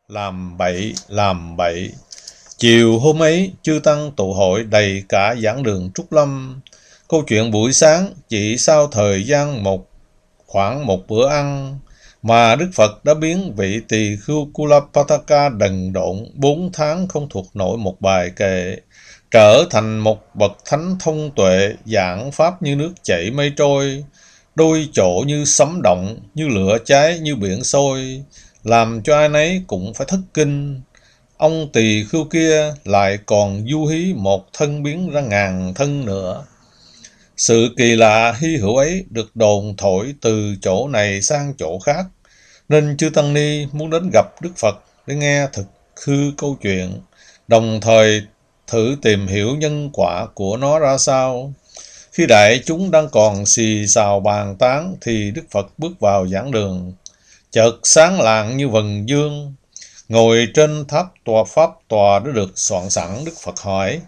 Làm bậy, làm bậy. Chiều hôm ấy, chư tăng tụ hội đầy cả giảng đường Trúc Lâm. Câu chuyện buổi sáng chỉ sau thời gian khoảng một bữa ăn, mà Đức Phật đã biến vị tỳ khưu Kulapataka đần độn 4 tháng không thuộc nổi một bài kệ, trở thành một bậc thánh thông tuệ, giảng pháp như nước chảy mây trôi, đôi chỗ như sấm động, như lửa cháy, như biển sôi, làm cho ai nấy cũng phải thất kinh. Ông tỳ khưu kia lại còn du hí một thân biến ra ngàn thân nữa. Sự kỳ lạ hy hữu ấy được đồn thổi từ chỗ này sang chỗ khác, nên chư Tăng Ni muốn đến gặp Đức Phật để nghe thực hư câu chuyện, đồng thời thử tìm hiểu nhân quả của nó ra sao. Khi đại chúng đang còn xì xào bàn tán thì Đức Phật bước vào giảng đường, chợt sáng lạng như vầng dương. Ngồi trên pháp tòa đã được soạn sẵn, Đức Phật hỏi: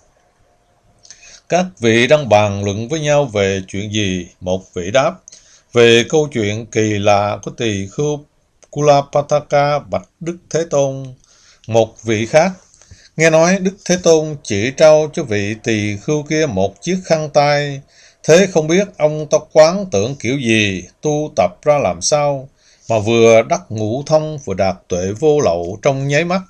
các vị đang bàn luận với nhau về chuyện gì? Một vị đáp: về câu chuyện kỳ lạ của tỳ khưu Kulapataka bạch Đức Thế Tôn. Một vị khác: nghe nói Đức Thế Tôn chỉ trao cho vị tỳ khưu kia một chiếc khăn tay, thế không biết ông ta quán tưởng kiểu gì, tu tập ra làm sao mà vừa đắc ngũ thông vừa đạt tuệ vô lậu trong nháy mắt.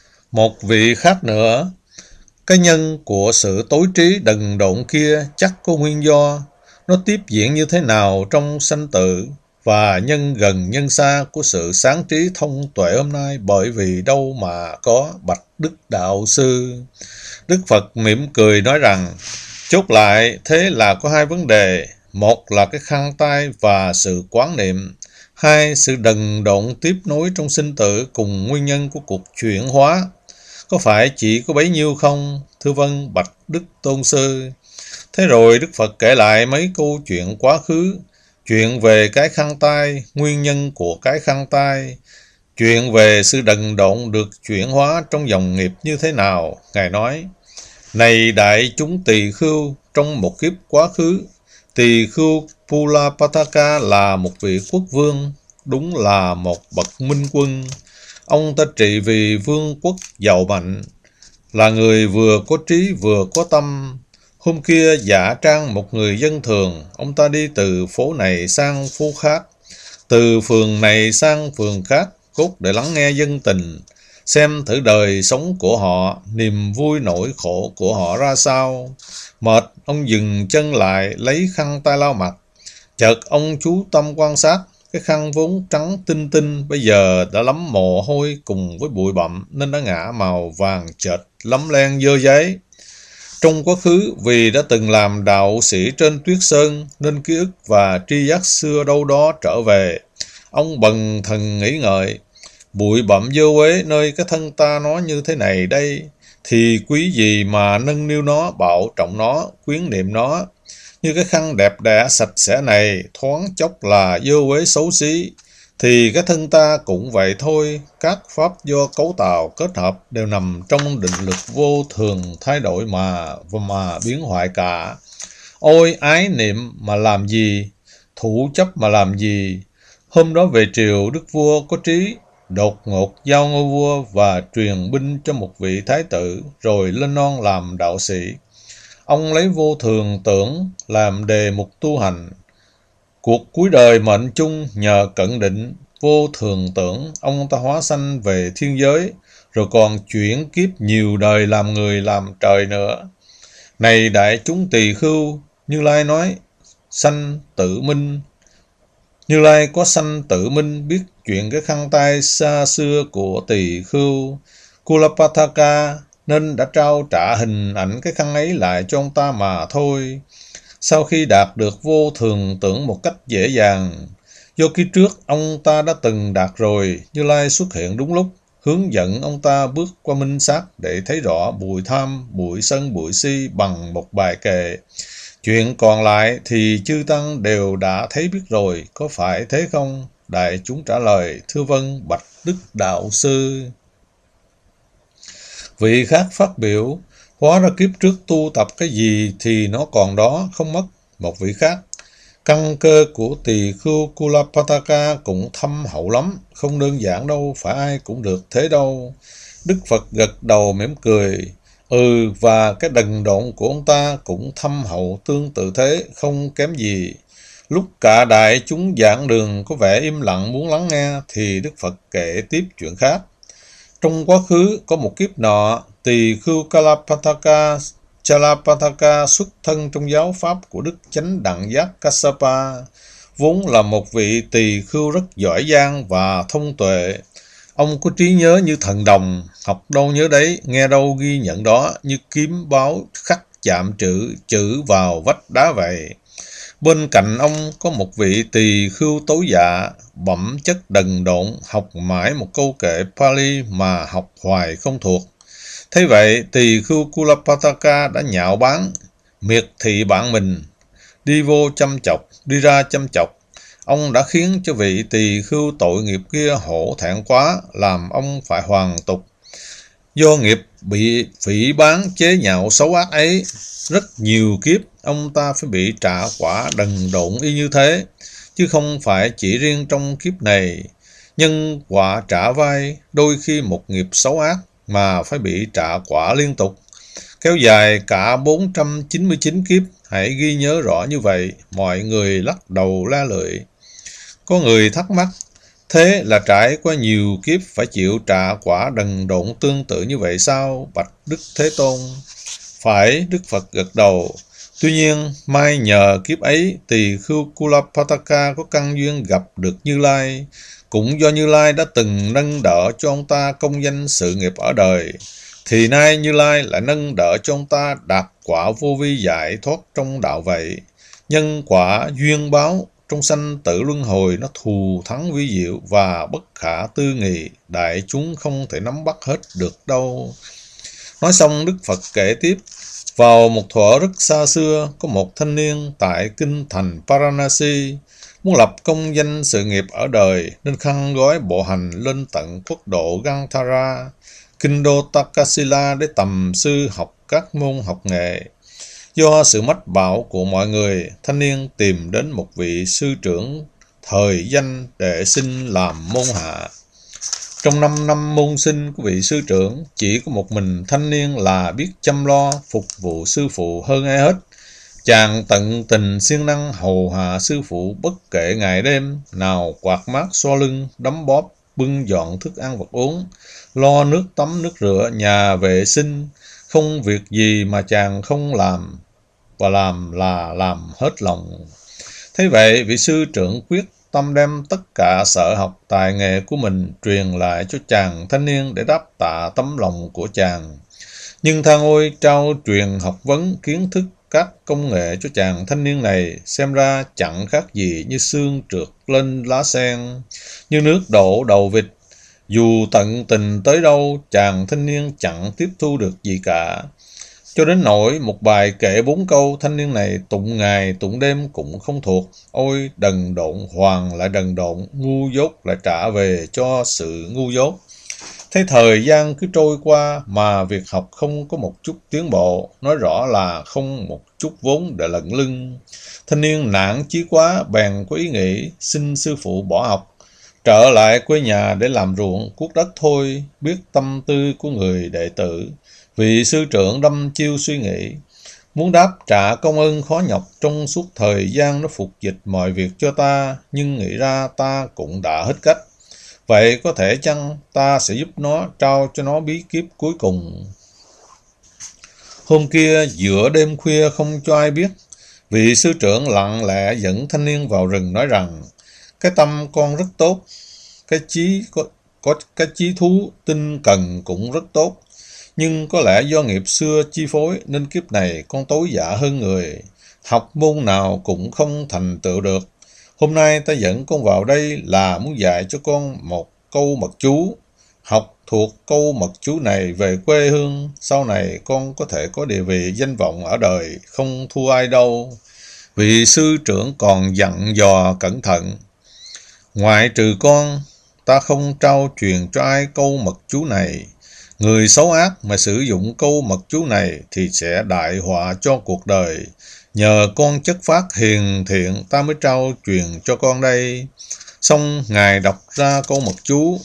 Một vị khác nữa: cái nhân của sự tối trí đần độn kia chắc có nguyên do, nó tiếp diễn như thế nào trong sanh tử, và nhân gần nhân xa của sự sáng trí thông tuệ hôm nay bởi vì đâu mà có, bạch Đức Đạo Sư. Đức Phật mỉm cười nói rằng: chốt lại, thế là có hai vấn đề. Một là cái khăn tay và sự quán niệm. Hai, sự đần độn tiếp nối trong sinh tử cùng nguyên nhân của cuộc chuyển hóa. Có phải chỉ có bấy nhiêu không? Thưa vâng, bạch Đức Tôn Sư. Thế rồi Đức Phật kể lại mấy câu chuyện quá khứ, chuyện về cái khăn tay, nguyên nhân của cái khăn tay, chuyện về sự đần độn được chuyển hóa trong dòng nghiệp như thế nào. Ngài nói: này đại chúng tỳ khưu, trong một kiếp quá khứ, tỳ khưu Kulapataka là một vị quốc vương, đúng là một bậc minh quân. Ông ta trị vì vương quốc giàu mạnh, là người vừa có trí vừa có tâm. Hôm kia giả trang một người dân thường, ông ta đi từ phố này sang phố khác, từ phường này sang phường khác, cốt để lắng nghe dân tình, xem thử đời sống của họ, niềm vui nỗi khổ của họ ra sao. Mệt, ông dừng chân lại, lấy khăn tay lau mặt. Chợt ông chú tâm quan sát, cái khăn vốn trắng tinh tinh bây giờ đã lấm mồ hôi cùng với bụi bặm nên đã ngả màu vàng chệch, lấm lem dơ giấy. Trong quá khứ, vì đã từng làm đạo sĩ trên tuyết sơn nên ký ức và tri giác xưa đâu đó trở về. Ông bần thần nghĩ ngợi: bụi bặm dơ uế nơi cái thân ta nó như thế này đây, thì quý gì mà nâng niu nó, bảo trọng nó, quyến niệm nó. Như cái khăn đẹp đẽ sạch sẽ này thoáng chốc là dơ uế xấu xí, thì cái thân ta cũng vậy thôi. Các pháp do cấu tạo kết hợp đều nằm trong định lực vô thường thay đổi mà biến hoại cả. Ôi ái niệm mà làm gì, thủ chấp mà làm gì. Hôm đó về triều, đức vua có trí đột ngột giao ngôi vua và truyền binh cho một vị thái tử, rồi lên non làm đạo sĩ. Ông lấy vô thường tưởng làm đề mục tu hành. Cuộc cuối đời mệnh chung nhờ cận định vô thường tưởng, ông ta hóa sanh về thiên giới, rồi còn chuyển kiếp nhiều đời làm người làm trời nữa. Này đại chúng tỳ khưu, Như Lai nói sanh tự minh. Như Lai có sanh tự minh, biết chuyện cái khăn tay xa xưa của tỳ khưu Kulapataka, nên đã trao trả hình ảnh cái khăn ấy lại cho ông ta mà thôi. Sau khi đạt được vô thường tưởng một cách dễ dàng, do kiếp trước ông ta đã từng đạt rồi, Như Lai xuất hiện đúng lúc, hướng dẫn ông ta bước qua minh sát để thấy rõ bụi tham, bụi sân, bụi si bằng một bài kệ. Chuyện còn lại thì chư tăng đều đã thấy biết rồi, có phải thế không? Đại chúng trả lời: thưa vâng, bạch Đức Đạo Sư. Vị khác phát biểu: hóa ra kiếp trước tu tập cái gì thì nó còn đó, không mất. Một vị khác: Căn cơ của tỳ khưu Kulapataka cũng thâm hậu lắm, không đơn giản đâu, phải ai cũng được thế đâu. Đức Phật gật đầu mỉm cười. Và cái đần độn của ông ta cũng thâm hậu tương tự thế, không kém gì. Lúc cả đại chúng giảng đường có vẻ im lặng muốn lắng nghe, thì Đức Phật kể tiếp chuyện khác. Trong quá khứ có một kiếp nọ, tỳ khưu Chalapataka xuất thân trong giáo pháp của Đức Chánh Đẳng Giác Kassapa, vốn là một vị tỳ khưu rất giỏi giang và thông tuệ. Ông có trí nhớ như thần đồng, học đâu nhớ đấy, nghe đâu ghi nhận đó, như kiếm báo khắc chạm chữ vào vách đá vậy. Bên cạnh ông có một vị tỳ khưu tối dạ, bẩm chất đần độn, học mãi một câu kệ Pali mà học hoài không thuộc. Thế vậy, tỳ khưu Kulapataka đã nhạo báng, miệt thị bạn mình, đi vô chăm chọc, đi ra chăm chọc. Ông đã khiến cho vị tỳ khưu tội nghiệp kia hổ thẹn quá, làm ông phải hoàn tục. Do nghiệp bị phỉ báng chế nhạo xấu ác ấy, rất nhiều kiếp ông ta phải bị trả quả đần độn y như thế, chứ không phải chỉ riêng trong kiếp này. Nhân quả trả vai, đôi khi một nghiệp xấu ác mà phải bị trả quả liên tục, kéo dài cả 499 kiếp. Hãy ghi nhớ rõ như vậy. Mọi người lắc đầu la lưỡi. Có người thắc mắc, thế là trải qua nhiều kiếp phải chịu trả quả đần độn tương tự như vậy sao, bạch Đức Thế Tôn? Phải, Đức Phật gật đầu. Tuy nhiên, may nhờ kiếp ấy, tỳ khưu Kulapataka có căn duyên gặp được Như Lai. Cũng do Như Lai đã từng nâng đỡ cho ông ta công danh sự nghiệp ở đời, thì nay Như Lai lại nâng đỡ cho ông ta đạt quả vô vi giải thoát trong đạo vậy. Nhân quả duyên báo trong sanh tử luân hồi nó thù thắng vi diệu và bất khả tư nghị, đại chúng không thể nắm bắt hết được đâu. Nói xong, Đức Phật kể tiếp. Vào một thuở rất xa xưa, có một thanh niên tại kinh thành Paranasi muốn lập công danh sự nghiệp ở đời, nên khăn gói bộ hành lên tận quốc độ Gandhara, kinh đô Takasila để tầm sư học các môn học nghệ. Do sự mách bảo của mọi người, thanh niên tìm đến một vị sư trưởng thời danh để xin làm môn hạ. Trong 5 năm môn sinh của vị sư trưởng, chỉ có một mình thanh niên là biết chăm lo, phục vụ sư phụ hơn ai hết. Chàng tận tình siêng năng hầu hạ sư phụ bất kể ngày đêm, nào quạt mát xoa lưng, đấm bóp, bưng dọn thức ăn vật uống, lo nước tắm nước rửa, nhà vệ sinh, không việc gì mà chàng không làm, và làm là làm hết lòng. Thế vậy, vị sư trưởng quyết tâm đem tất cả sở học tài nghệ của mình truyền lại cho chàng thanh niên để đáp tạ tấm lòng của chàng. Nhưng thang ôi trao truyền học vấn kiến thức các công nghệ cho chàng thanh niên này xem ra chẳng khác gì như sương trượt lên lá sen, như nước đổ đầu vịt. Dù tận tình tới đâu, chàng thanh niên chẳng tiếp thu được gì cả. Cho đến nỗi một bài kể 4 câu, thanh niên này tụng ngày tụng đêm cũng không thuộc. Ôi đần độn, hoàng lại đần độn, ngu dốt lại trả về cho sự ngu dốt. Thấy thời gian cứ trôi qua mà việc học không có một chút tiến bộ, nói rõ là không một chút vốn để lận lưng. Thanh niên nản chí quá, bèn có ý nghĩ xin sư phụ bỏ học, trở lại quê nhà để làm ruộng cuốc đất thôi. Biết tâm tư của người đệ tử, vị sư trưởng đâm chiêu suy nghĩ, muốn đáp trả công ơn khó nhọc trong suốt thời gian nó phục dịch mọi việc cho ta, nhưng nghĩ ra ta cũng đã hết cách. Vậy có thể chăng ta sẽ giúp nó, trao cho nó bí kíp cuối cùng. Hôm kia giữa đêm khuya không cho ai biết, vị sư trưởng lặng lẽ dẫn thanh niên vào rừng nói rằng, cái tâm con rất tốt, cái chí thú tinh cần cũng rất tốt, nhưng có lẽ do nghiệp xưa chi phối nên kiếp này con tối dạ hơn người, học môn nào cũng không thành tựu được. Hôm nay ta dẫn con vào đây là muốn dạy cho con một câu mật chú. Học thuộc câu mật chú này về quê hương, sau này con có thể có địa vị danh vọng ở đời, không thua ai đâu. Vị sư trưởng còn dặn dò cẩn thận. Ngoại trừ con, ta không trao truyền cho ai câu mật chú này. Người xấu ác mà sử dụng câu mật chú này thì sẽ đại họa cho cuộc đời. Nhờ con chất phác hiền thiện ta mới trao truyền cho con đây. Xong Ngài đọc ra câu mật chú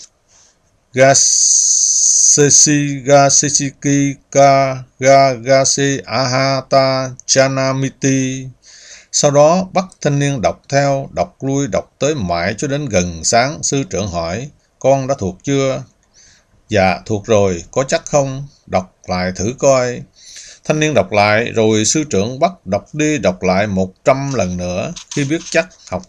Gasesiki Ka Ga Gase Ahata Chanamiti. Sau đó bắt thanh niên đọc theo, đọc lui đọc tới mãi cho đến gần sáng. Sư trưởng hỏi, con đã thuộc chưa? Dạ thuộc rồi, có chắc không? Đọc lại thử coi. Thanh niên đọc lại, rồi sư trưởng bắt đọc đi đọc lại 100 lần nữa. Khi biết chắc học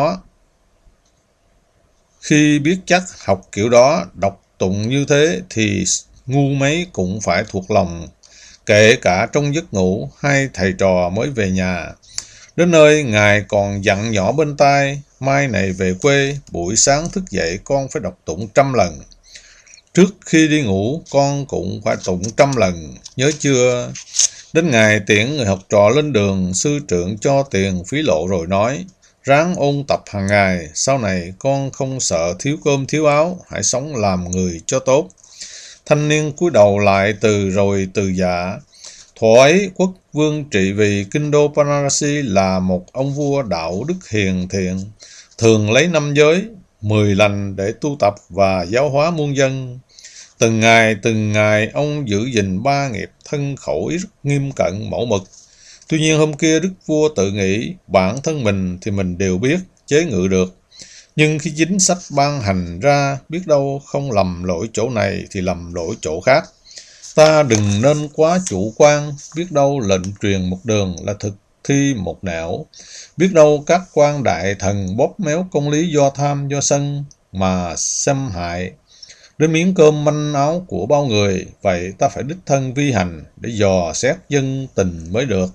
kiểu đó, đọc tụng như thế thì ngu mấy cũng phải thuộc lòng. Kể cả trong giấc ngủ, hai thầy trò mới về nhà. Đến nơi, Ngài còn dặn nhỏ bên tai, mai này về quê, buổi sáng thức dậy con phải đọc tụng 100 lần. Trước khi đi ngủ, con cũng phải tụng 100 lần, nhớ chưa? Đến ngày tiễn người học trò lên đường, sư trưởng cho tiền phí lộ rồi nói, ráng ôn tập hàng ngày, sau này con không sợ thiếu cơm thiếu áo, hãy sống làm người cho tốt. Thanh niên cúi đầu lại rồi từ dạ. Thuở ấy, quốc vương trị vì kinh đô Varanasi là một ông vua đạo đức hiền thiện, thường lấy 5 giới, 10 lành để tu tập và giáo hóa muôn dân. Từng ngày ông giữ gìn 3 nghiệp thân khẩu ý rất nghiêm cẩn mẫu mực. Tuy nhiên hôm kia đức vua tự nghĩ bản thân mình thì mình đều biết, chế ngự được. Nhưng khi chính sách ban hành ra, biết đâu không lầm lỗi chỗ này thì lầm lỗi chỗ khác. Ta đừng nên quá chủ quan, biết đâu lệnh truyền một đường là thực thi một nẻo. Biết đâu các quan đại thần bóp méo công lý do tham do sân mà xâm hại đến miếng cơm manh áo của bao người. Vậy ta phải đích thân vi hành để dò xét dân tình mới được.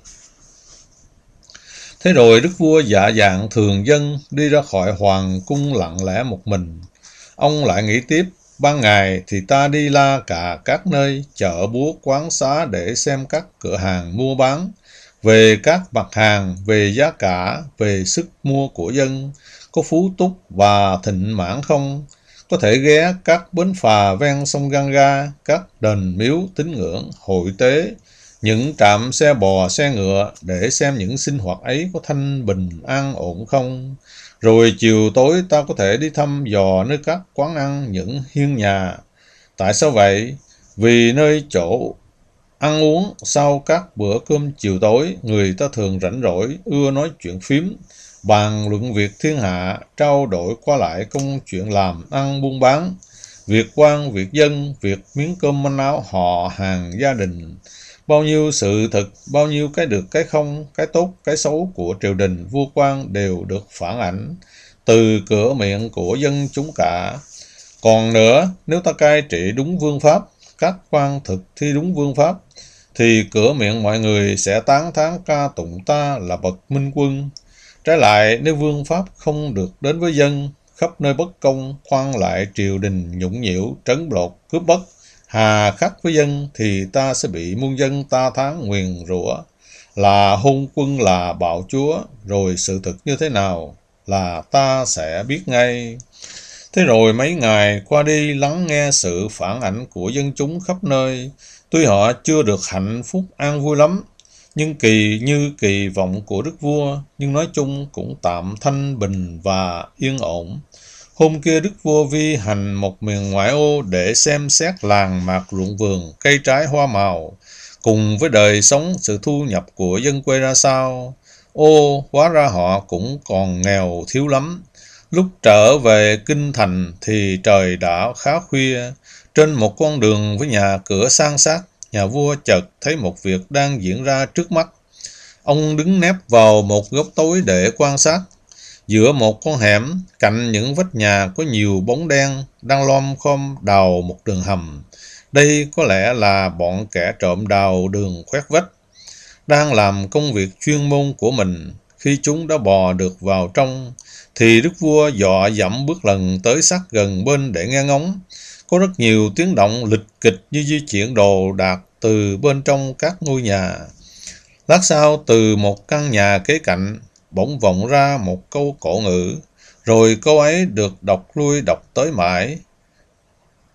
Thế rồi đức vua dạ dạng thường dân đi ra khỏi hoàng cung lặng lẽ một mình. Ông lại nghĩ tiếp, ban ngày thì ta đi la cả các nơi, chợ búa quán xá để xem các cửa hàng mua bán, về các mặt hàng, về giá cả, về sức mua của dân, có phú túc và thịnh mãn không? Có thể ghé các bến phà ven sông Ganga, các đền miếu tín ngưỡng, hội tế, những trạm xe bò, xe ngựa để xem những sinh hoạt ấy có thanh bình, an ổn không. Rồi chiều tối ta có thể đi thăm dò nơi các quán ăn, những hiên nhà. Tại sao vậy? Vì nơi chỗ ăn uống sau các bữa cơm chiều tối, người ta thường rảnh rỗi, ưa nói chuyện phím, bàn luận việc thiên hạ, trao đổi qua lại công chuyện làm ăn buôn bán, việc quan, việc dân, việc miếng cơm manh áo họ hàng gia đình. Bao nhiêu sự thực, bao nhiêu cái được cái không, cái tốt, cái xấu của triều đình, vua quan đều được phản ảnh từ cửa miệng của dân chúng cả. Còn nữa, nếu ta cai trị đúng vương pháp, các quan thực thi đúng vương pháp, thì cửa miệng mọi người sẽ tán thán ca tụng ta là bậc minh quân. Trái lại, nếu vương pháp không được đến với dân, khắp nơi bất công, khoan lại triều đình nhũng nhiễu, trấn lột, cướp bóc, hà khắc với dân, thì ta sẽ bị muôn dân ta thán nguyền rủa là hôn quân, là bạo chúa. Rồi sự thực như thế nào là ta sẽ biết ngay. Thế rồi mấy ngày qua đi lắng nghe sự phản ảnh của dân chúng khắp nơi. Tuy họ chưa được hạnh phúc an vui lắm, nhưng như kỳ vọng của đức vua, nhưng nói chung cũng tạm thanh bình và yên ổn. Hôm kia đức vua vi hành một miền ngoại ô để xem xét làng mạc ruộng vườn, cây trái hoa màu, cùng với đời sống sự thu nhập của dân quê ra sao. Ô, hóa ra họ cũng còn nghèo thiếu lắm. Lúc trở về kinh thành thì trời đã khá khuya. Trên một con đường với nhà cửa san sát, nhà vua chợt thấy một việc đang diễn ra trước mắt. Ông đứng nép vào một góc tối để quan sát. Giữa một con hẻm, cạnh những vách nhà có nhiều bóng đen đang lom khom đào một đường hầm. Đây có lẽ là bọn kẻ trộm đào đường khoét vách, đang làm công việc chuyên môn của mình. Khi chúng đã bò được vào trong, thì đức vua dọa dẫm bước lần tới sát gần bên để nghe ngóng. Có rất nhiều tiếng động lịch kịch như di chuyển đồ đạc từ bên trong các ngôi nhà. Lát sau, từ một căn nhà kế cạnh, bỗng vọng ra một câu cổ ngữ, rồi câu ấy được đọc lui đọc tới mãi.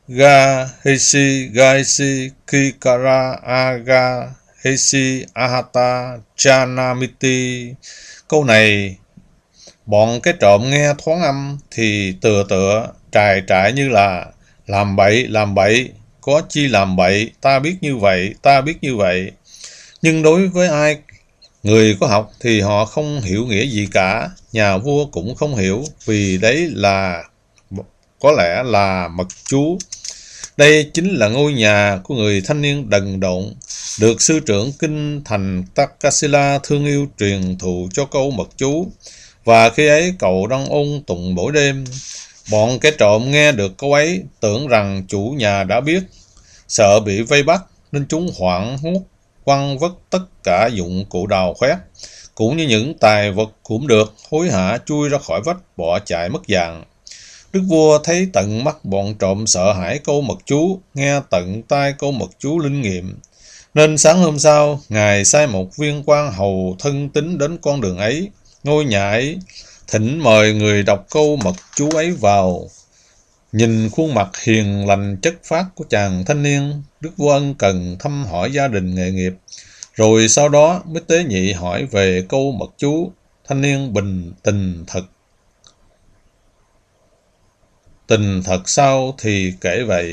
Ga Hesi Gaisi Kikara Aga Hesi Ahata Chanamiti. Câu này bọn cái trộm nghe thoáng âm thì tựa trải như là làm bậy, có chi làm bậy, ta biết như vậy, ta biết như vậy. Nhưng đối với ai người có học thì họ không hiểu nghĩa gì cả, nhà vua cũng không hiểu, vì đấy là có lẽ là mật chú. Đây chính là ngôi nhà của người thanh niên đần độn, được sư trưởng kinh thành Takasila thương yêu truyền thụ cho câu mật chú. Và khi ấy cậu đang ôn tụng mỗi đêm. Bọn kẻ trộm nghe được câu ấy tưởng rằng chủ nhà đã biết, sợ bị vây bắt nên chúng hoảng hốt quăng vất tất cả dụng cụ đào khoét, cũng như những tài vật cũng được, hối hả chui ra khỏi vách bỏ chạy mất dạng. Đức vua thấy tận mắt bọn trộm sợ hãi câu mật chú, nghe tận tai câu mật chú linh nghiệm, nên sáng hôm sau ngài sai một viên quan hầu thân tín đến con đường ấy, ngôi nhà ấy, thỉnh mời người đọc câu mật chú ấy vào. Nhìn khuôn mặt hiền lành chất phác của chàng thanh niên, Đức vua ân cần thăm hỏi gia đình nghề nghiệp, rồi sau đó mới tế nhị hỏi về câu mật chú. Thanh niên bình tình thật sao thì kể vậy.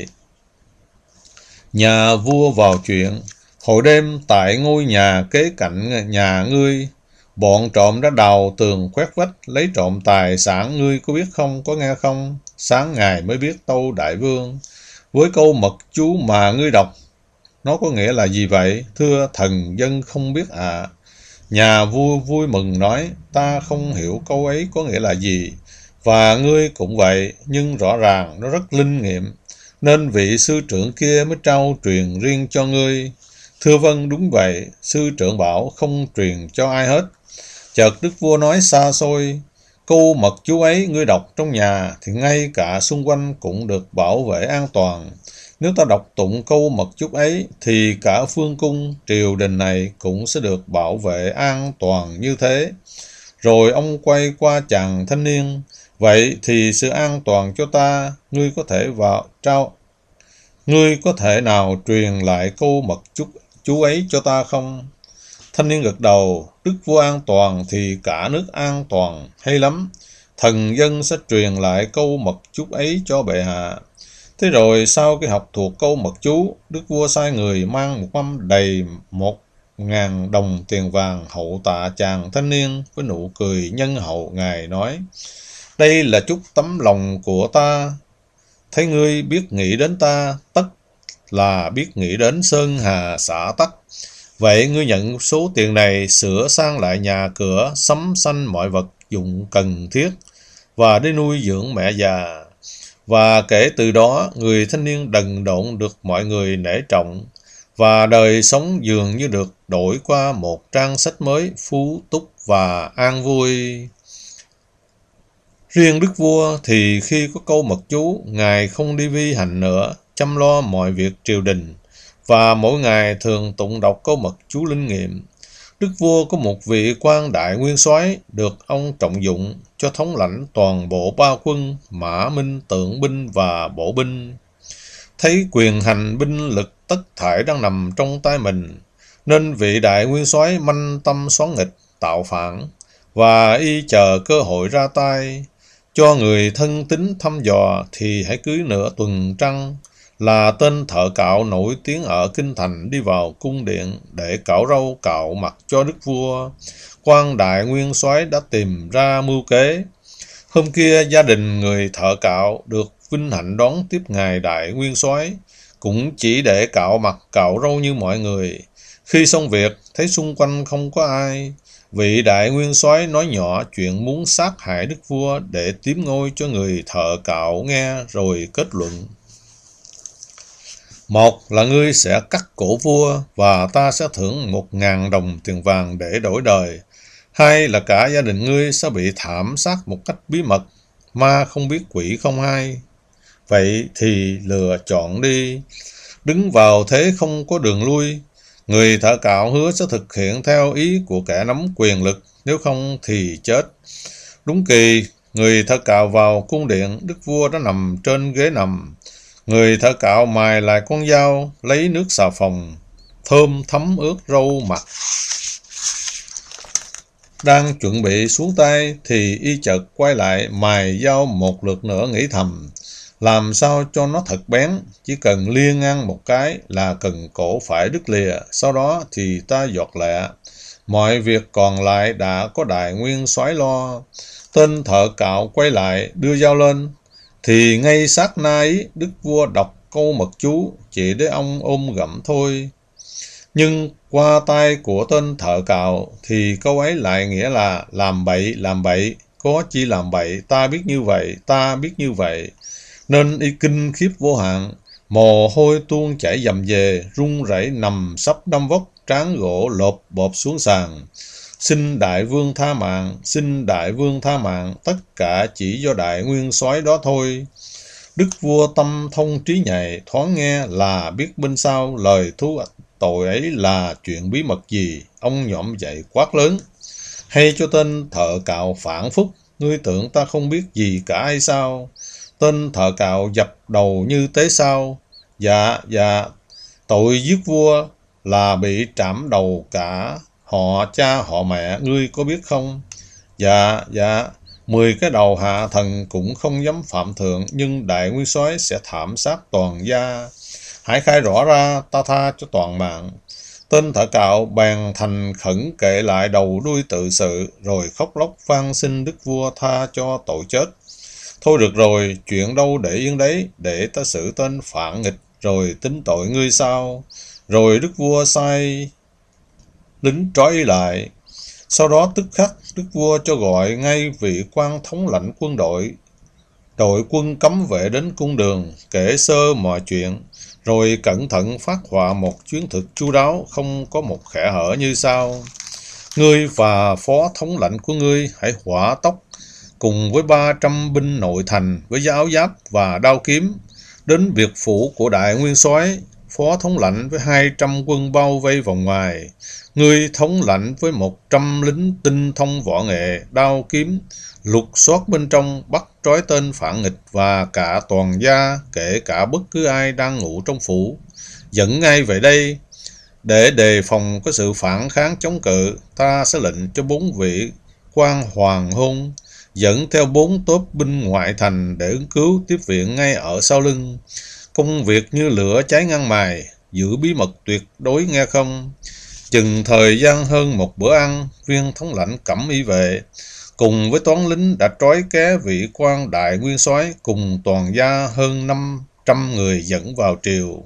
Nhà vua vào chuyện. Hồi đêm tại ngôi nhà kế cạnh nhà ngươi, bọn trộm đã đào tường khoét vách lấy trộm tài sản, ngươi có biết không, có nghe không? Sáng ngày mới biết tâu đại vương. Với câu mật chú mà ngươi đọc, nó có nghĩa là gì vậy? Thưa thần dân không biết ạ. Nhà vua vui mừng nói, ta không hiểu câu ấy có nghĩa là gì, và ngươi cũng vậy, nhưng rõ ràng nó rất linh nghiệm, nên vị sư trưởng kia mới trao truyền riêng cho ngươi. Thưa vâng, đúng vậy, sư trưởng bảo không truyền cho ai hết. Chợt đức vua nói xa xôi, câu mật chú ấy ngươi đọc trong nhà thì ngay cả xung quanh cũng được bảo vệ an toàn. Nếu ta đọc tụng câu mật chú ấy thì cả phương cung triều đình này cũng sẽ được bảo vệ an toàn như thế. Rồi ông quay qua chàng thanh niên, vậy thì sự an toàn cho ta, ngươi có thể nào truyền lại câu mật chú ấy cho ta không? Thanh niên gật đầu, đức vua an toàn thì cả nước an toàn, hay lắm. Thần dân sẽ truyền lại câu mật chú ấy cho bệ hạ. Thế rồi sau khi học thuộc câu mật chú, đức vua sai người mang một mâm đầy 1.000 đồng tiền vàng hậu tạ chàng thanh niên. Với nụ cười nhân hậu, ngài nói, đây là chút tấm lòng của ta. Thấy ngươi biết nghĩ đến ta, tất là biết nghĩ đến sơn hà xã tắc. Vậy ngươi nhận số tiền này sửa sang lại nhà cửa, sắm sanh mọi vật dụng cần thiết, và đi nuôi dưỡng mẹ già. Và kể từ đó, người thanh niên đần độn được mọi người nể trọng, và đời sống dường như được đổi qua một trang sách mới, phú túc và an vui. Riêng đức vua thì khi có câu mật chú, ngài không đi vi hành nữa, chăm lo mọi việc triều đình, và mỗi ngày thường tụng đọc câu mật chú linh nghiệm. Đức vua có một vị quan đại nguyên soái được ông trọng dụng cho thống lãnh toàn bộ ba quân, mã minh, tượng binh và bộ binh. Thấy quyền hành binh lực tất thảy đang nằm trong tay mình, nên vị đại nguyên soái manh tâm xoắn nghịch, tạo phản, và y chờ cơ hội ra tay. Cho người thân tín thăm dò thì hãy cưới nửa tuần trăng, là tên thợ cạo nổi tiếng ở kinh thành, đi vào cung điện để cạo râu cạo mặt cho đức vua. Quan đại nguyên soái đã tìm ra mưu kế. Hôm kia gia đình người thợ cạo được vinh hạnh đón tiếp ngài đại nguyên soái, cũng chỉ để cạo mặt cạo râu như mọi người. Khi xong việc, thấy xung quanh không có ai, vị đại nguyên soái nói nhỏ chuyện muốn sát hại đức vua để tiếm ngôi cho người thợ cạo nghe, rồi kết luận. Một là ngươi sẽ cắt cổ vua, và ta sẽ thưởng 1.000 đồng tiền vàng để đổi đời. Hai là cả gia đình ngươi sẽ bị thảm sát một cách bí mật, ma không biết quỷ không hay. Vậy thì lựa chọn đi. Đứng vào thế không có đường lui. Người thợ cạo hứa sẽ thực hiện theo ý của kẻ nắm quyền lực, nếu không thì chết. Đúng kỳ, người thợ cạo vào cung điện, đức vua đã nằm trên ghế nằm. Người thợ cạo mài lại con dao, lấy nước xà phòng, thơm thấm ướt râu mặt. Đang chuẩn bị xuống tay thì y chợt quay lại mài dao một lượt nữa, nghĩ thầm, làm sao cho nó thật bén, chỉ cần lia ngang một cái là cần cổ phải đứt lìa, sau đó thì ta giọt lẹ. Mọi việc còn lại đã có Đại Nguyên Soái lo. Tên thợ cạo quay lại đưa dao lên, thì ngay sát na ấy, Đức Vua đọc câu mật chú, chỉ để ông ôm gặm thôi. Nhưng qua tay của tên thợ cạo thì câu ấy lại nghĩa là làm bậy, có chi làm bậy, ta biết như vậy, ta biết như vậy. Nên y kinh khiếp vô hạn, mồ hôi tuôn chảy dầm về, run rẩy nằm sắp đâm vóc, trán gỗ lộp bộp xuống sàn. Xin đại vương tha mạng, xin đại vương tha mạng, tất cả chỉ do Đại Nguyên Soái đó thôi. Đức vua tâm thông trí nhạy, thoáng nghe là biết bên sau lời thú tội ấy là chuyện bí mật gì. Ông nhổm dậy quát lớn, hay cho tên thợ cạo phản phúc, ngươi tưởng ta không biết gì cả hay sao? Tên thợ cạo dập đầu như tế sao. Dạ, tội giết vua là bị trảm đầu cả họ cha họ mẹ, ngươi có biết không? Dạ, 10 cái đầu hạ thần cũng không dám phạm thượng, nhưng Đại Nguyên Soái sẽ thảm sát toàn gia. Hãy khai rõ ra, ta tha cho toàn mạng. Tên thợ cạo bèn thành khẩn kể lại đầu đuôi tự sự, rồi khóc lóc van xin Đức Vua tha cho tội chết. Thôi được rồi, chuyện đâu để yên đấy, để ta xử tên phản nghịch, rồi tính tội ngươi sao? Rồi Đức Vua sai lính trói y lại. Sau đó tức khắc, Đức Vua cho gọi ngay vị quan thống lãnh quân đội, đội quân cấm vệ đến cung đường, kể sơ mọi chuyện, rồi cẩn thận phát họa một chuyến thực chu đáo, không có một kẽ hở như sau. Ngươi và phó thống lãnh của ngươi hãy hỏa tốc cùng với 300 binh nội thành với áo giáp và đao kiếm đến biệt phủ của Đại Nguyên Soái. Phó thống lãnh với 200 quân bao vây vòng ngoài, ngươi thống lãnh với 100 lính tinh thông võ nghệ, đao kiếm, lục soát bên trong, bắt trói tên phản nghịch và cả toàn gia, kể cả bất cứ ai đang ngủ trong phủ, dẫn ngay về đây. Để đề phòng có sự phản kháng chống cự, ta sẽ lệnh cho 4 vị quan hoàng hôn dẫn theo 4 tốp binh ngoại thành để ứng cứu tiếp viện ngay ở sau lưng. Công việc như lửa cháy ngang mài, giữ bí mật tuyệt đối nghe không? Chừng thời gian hơn một bữa ăn, viên thống lãnh Cẩm Y vệ cùng với toán lính đã trói ké vị quan Đại Nguyên Soái cùng toàn gia hơn 500 người dẫn vào triều.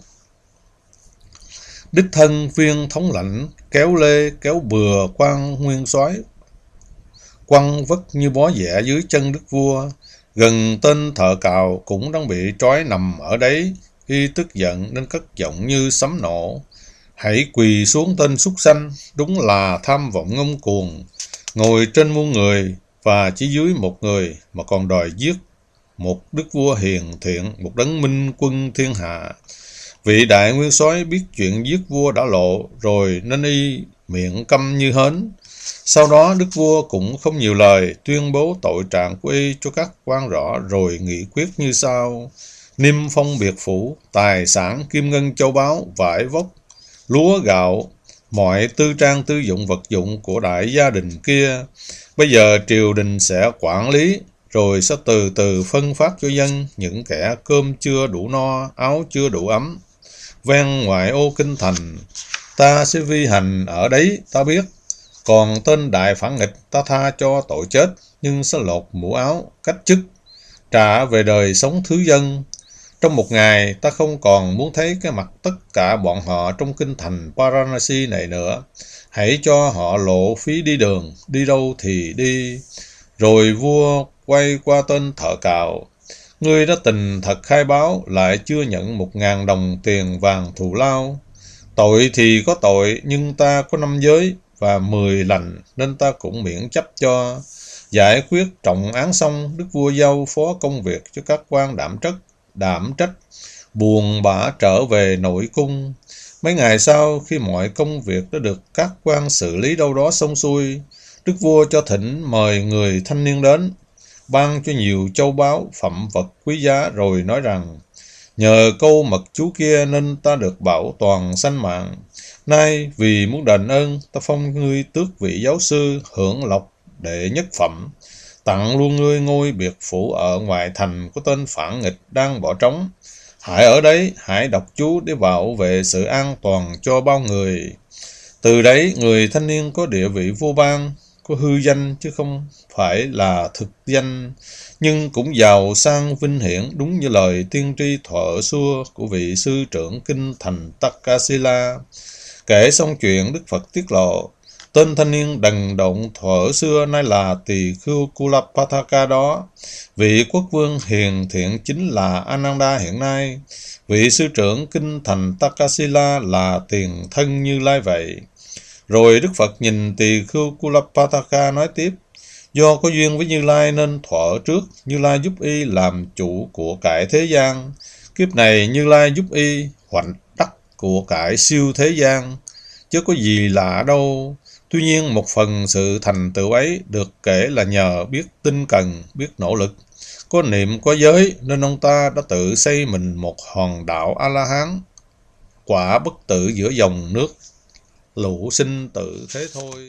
Đích thân viên thống lãnh kéo lê kéo bừa quan nguyên soái, quăng vất như bó vẹ dưới chân Đức Vua. Gần tên thợ cạo cũng đang bị trói nằm ở đấy. Y tức giận nên cất giọng như sấm nổ, hãy quỳ xuống tên súc sanh, đúng là tham vọng ngông cuồng, ngồi trên muôn người và chỉ dưới một người mà còn đòi giết một đức vua hiền thiện, một đấng minh quân thiên hạ. Vị Đại Nguyên Soái biết chuyện giết vua đã lộ rồi nên y miệng câm như hến. Sau đó Đức Vua cũng không nhiều lời, tuyên bố tội trạng của y cho các quan rõ, rồi nghị quyết như sau. Niêm phong biệt phủ, tài sản kim ngân châu báu, vải vóc, lúa gạo, mọi tư trang tư dụng vật dụng của đại gia đình kia. Bây giờ triều đình sẽ quản lý, rồi sẽ từ từ phân phát cho dân những kẻ cơm chưa đủ no, áo chưa đủ ấm. Ven ngoại ô kinh thành, ta sẽ vi hành ở đấy, ta biết. Còn tên đại phản nghịch ta tha cho tội chết, nhưng sẽ lột mũ áo, cách chức, trả về đời sống thứ dân. Trong một ngày, ta không còn muốn thấy cái mặt tất cả bọn họ trong kinh thành Varanasi này nữa. Hãy cho họ lộ phí đi đường, đi đâu thì đi. Rồi vua quay qua tên thợ cạo. Ngươi đã tình thật khai báo, lại chưa nhận 1.000 đồng tiền vàng thù lao. Tội thì có tội, nhưng ta có 5 giới và 10 lành, nên ta cũng miễn chấp cho. Giải quyết trọng án xong, Đức Vua giao phó công việc cho các quan đảm trách, buồn bã trở về nội cung. Mấy ngày sau, khi mọi công việc đã được các quan xử lý đâu đó xong xuôi, Đức Vua cho thỉnh mời người thanh niên đến, ban cho nhiều châu báu, phẩm vật quý giá, rồi nói rằng, Nhờ câu mật chú kia nên ta được bảo toàn sanh mạng. Nay vì muốn đền ơn, ta phong ngươi tước vị giáo sư, hưởng lộc đệ nhất phẩm, tặng luôn ngươi ngôi biệt phủ ở ngoài thành có tên phản nghịch đang bỏ trống. Hãy ở đấy, hãy đọc chú để bảo vệ sự an toàn cho bao người. Từ đấy, người thanh niên có địa vị vua ban, có hư danh chứ không phải là thực danh, nhưng cũng giàu sang vinh hiển, đúng như lời tiên tri thuở xưa của vị sư trưởng kinh thành Takasila. Kể xong chuyện, Đức Phật tiết lộ, tên thanh niên đần độn thuở xưa nay là Tỳ Khưu Kulapataka đó. Vị quốc vương hiền thiện chính là Ananda hiện nay. Vị sư trưởng kinh thành Takasila là tiền thân Như Lai vậy. Rồi Đức Phật nhìn Tỳ Khưu Kulapataka nói tiếp, do có duyên với Như Lai nên thuở trước Như Lai giúp y làm chủ của cải thế gian. Kiếp này Như Lai giúp y hoạch đắc của cải siêu thế gian, chứ có gì lạ đâu. Tuy nhiên một phần sự thành tựu ấy được kể là nhờ biết tinh cần, biết nỗ lực, có niệm có giới nên ông ta đã tự xây mình một hòn đảo A-la-hán, quả bất tử giữa dòng nước lũ sinh tử thế thôi.